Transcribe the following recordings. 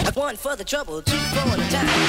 One for the trouble, two for the time.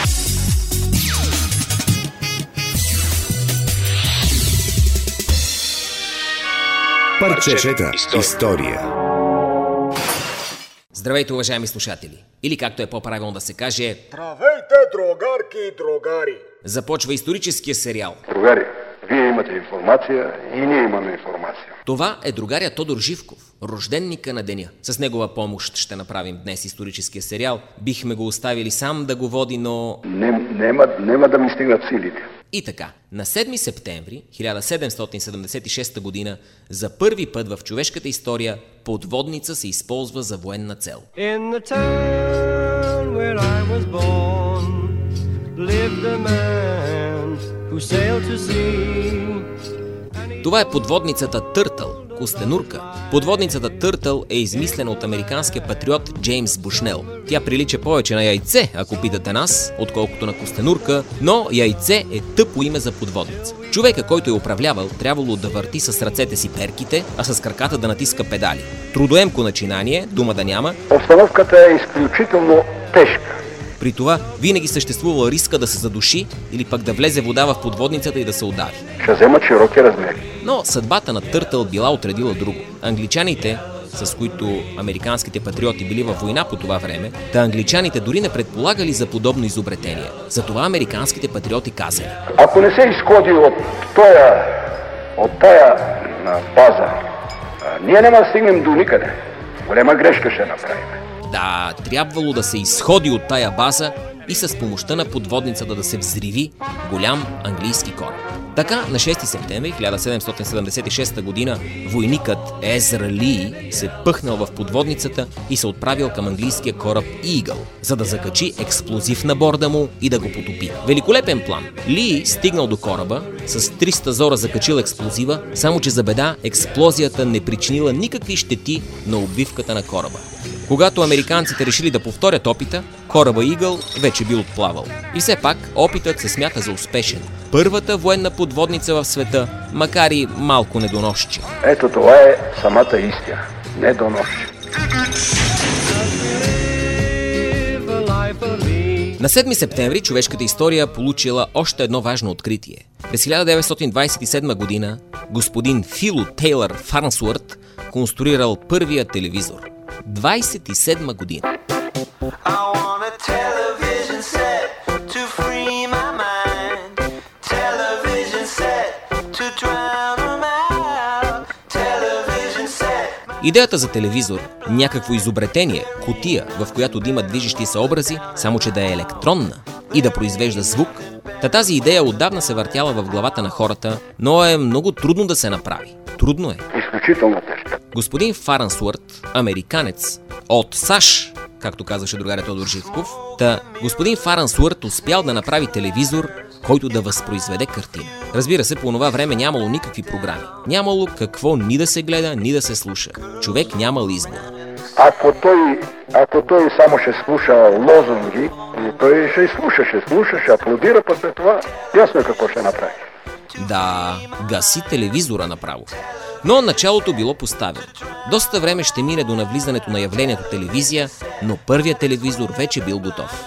Парчета история. Здравейте, уважаеми слушатели! Или както е по-правилно да се каже... Здравейте, другарки и другари! Започва историческия сериал. Другари, вие имате информация и ние имаме информация. Това е другаря Тодор Живков, рожденника на деня. С негова помощ ще направим днес историческия сериал. Бихме го оставили сам да го води, но... Нема да ми стигнат силите. И така, на 7 септември 1776 година за първи път в човешката история подводница се използва за военна цел. In the town where I was born lived a man who sailed to sea. Това е подводницата Търтъл, костенурка. Подводницата Търтъл е измислена от американския патриот Джеймс Бушнел. Тя прилича повече на яйце, ако питате нас, отколкото на костенурка, но яйце е тъпо име за подводница. Човека, който е управлявал, трябвало да върти с ръцете си перките, а с краката да натиска педали. Трудоемко начинание, дума да няма. Обстановката е изключително тежка. При това винаги съществува риска да се задуши или пък да влезе вода в подводницата и да се удави. Ще вземат широки размери. Но съдбата на Търтъл била отредила друго. Англичаните, с които американските патриоти били във война по това време, англичаните дори не предполагали за подобно изобретение. Затова американските патриоти казали: ако не се изходи от тая база, ние няма да стигнем до никъде. Голема грешка ще направим. Да, трябвало да се изходи от тая база и с помощта на подводницата да се взриви голям английски кораб. Така, на 6 септември 1776 година войникът Езра Ли се пъхнал в подводницата и се отправил към английския кораб Игъл, за да закачи експлозив на борда му и да го потопи. Великолепен план. Ли стигнал до кораба, с 300 зора закачил експлозива, само че за беда експлозията не причинила никакви щети на обвивката на кораба. Когато американците решили да повторят опита, кораба Игъл вече бил отплавал. И все пак опитът се смята за успешен. Първата военна подводница в света, макар и малко недоносче. Ето това е самата истина. Недоносче. На 7 септември човешката история получила още едно важно откритие. През 1927 година господин Фило Тейлър Фарнсуърт конструирал първия телевизор. 27 година. Идеята за телевизор, някакво изобретение, кутия, в която да има движещи се образи, само че да е електронна и да произвежда звук, тази идея отдавна се въртяла в главата на хората, но е много трудно да се направи. Трудно е. Изключително тежка. Господин Фарнсуърт, американец от САЩ, както казваше другаря Тодор Живков, господин Фарнсуърт успял да направи телевизор, който да възпроизведе картина. Разбира се, по това време нямало никакви програми. Нямало какво ни да се гледа, ни да се слуша. Човек нямал избор. Ако той само ще слуша лозунги, той ще слуша, ще аплодира, пък след това ясно е какво ще направи. Да, гаси телевизора направо. Но началото било поставено. Доста време ще мине до навлизането на явлението телевизия, но първият телевизор вече бил готов.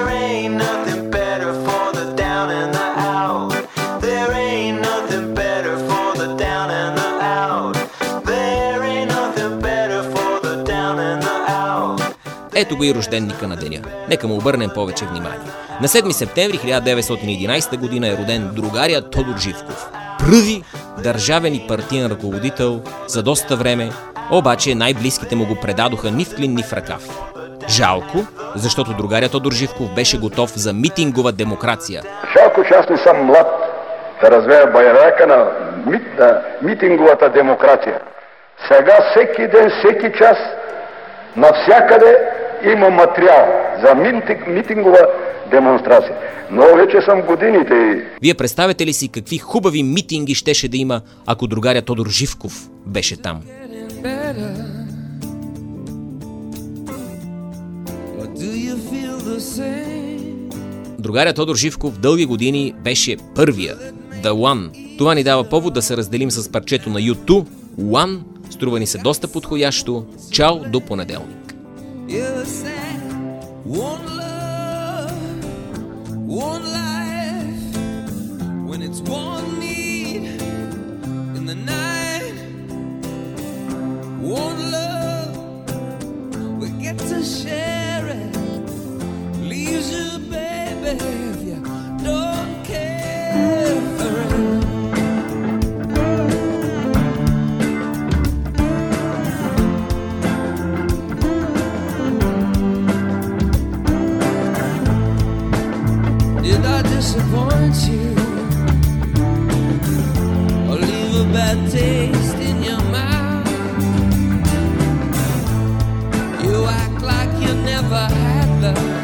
Ето го и рожденника на деня. Нека му обърнем повече внимание. На 7 септември 1911 година е роден другаря Тодор Живков. Пръви държавен и партиен ръководител за доста време, обаче най-близките му го предадоха ни в клин, ни в ръкав. Жалко, защото другаря Тодор Живков беше готов за митингова демокрация. Жалко, че аз не съм млад да развея байрака на митинговата демокрация. Сега всеки ден, всеки час, навсякъде има материал за митингова демонстрация. Но вече съм годините. Вие представяте ли си какви хубави митинги щеше да има, ако другаря Тодор Живков беше там? Другаря Тодор Живков дълги години беше първия, The One. Това ни дава повод да се разделим с парчето на U2, One. Струва ни се доста подходящо. Чао, до понеделник. One love, one life, when it's one need in the night. One love, we get to share it. Leaves you, baby, if you don't care for it. Did I disappoint you or leave a bad taste in your mouth? You act like you never had love,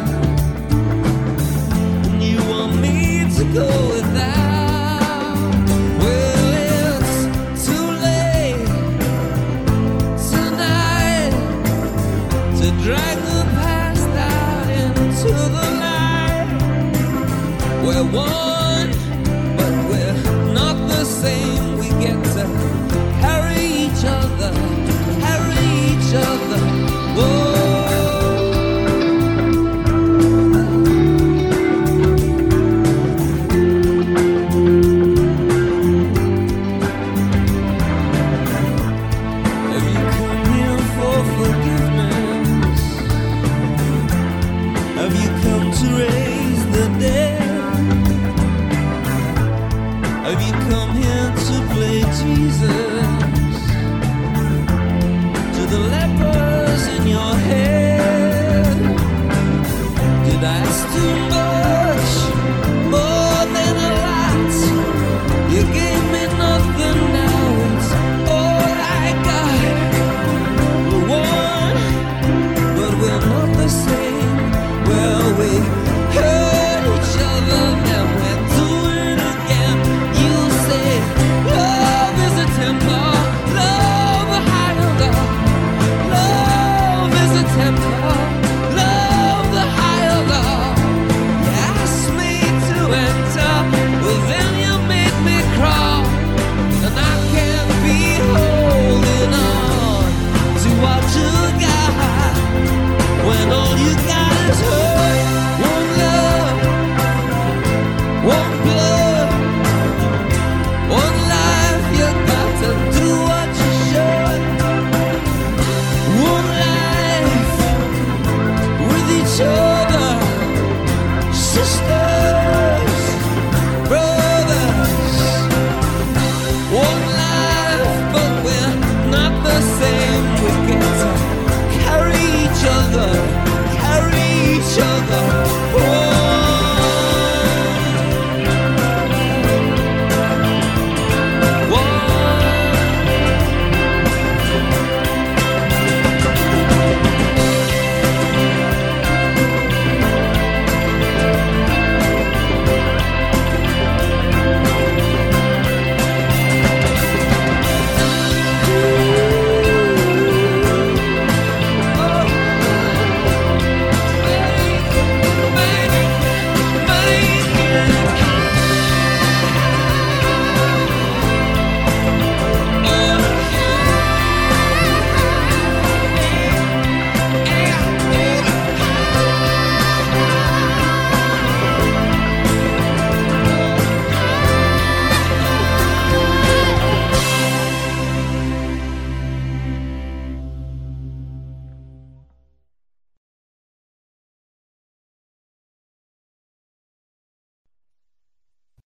and you want me to go without. Well, it's too late tonight to drag the past out into the light. We're one, but we're not the same. We get to carry each other, carry each other. Whoa. Have you come here for forgiveness? Have you come to raise the dead? Have you come here to play Jesus to the lepers in your head? Did I ask to go